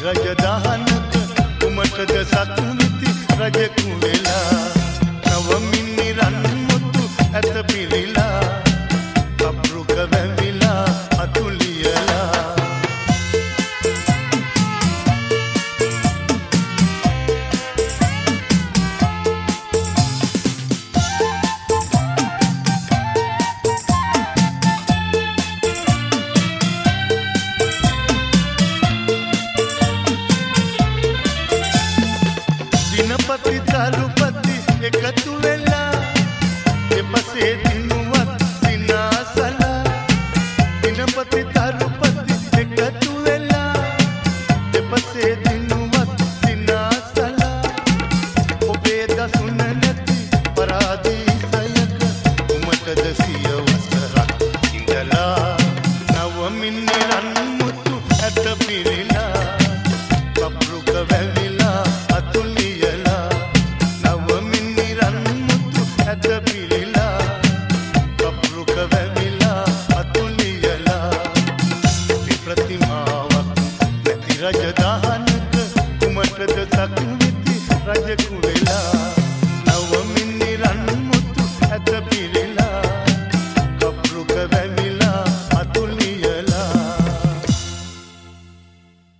රජදහනක කුමටද සක්විති රජකු වෙලා නවමිනි රන්මුතු ඇත පිරිලා කප්රුක වැවිලා අතුලියලා දිනපති තරුපති එකතු වෙලා දෙපසේ දිනුවත් සිනාසලා දිනපති තරුපති එකතු වෙලා දෙපසේ දිනුවත් සිනාසලා ඔබේ දසුන නැති පරාදීසයක කුමටද සියවසරක් ඉඳලා නවමිනි රන්මුතු ඇත පිරිලා කප්රුක වැවිලා අතුලියලා නවමිනි රන්මුතු ඇත පිරිලා කප්රුක වැවිලා අතුලියලා ප්‍රතිමාවක් නැති රජදහනක කුමටද සක්විති රජකු වෙලා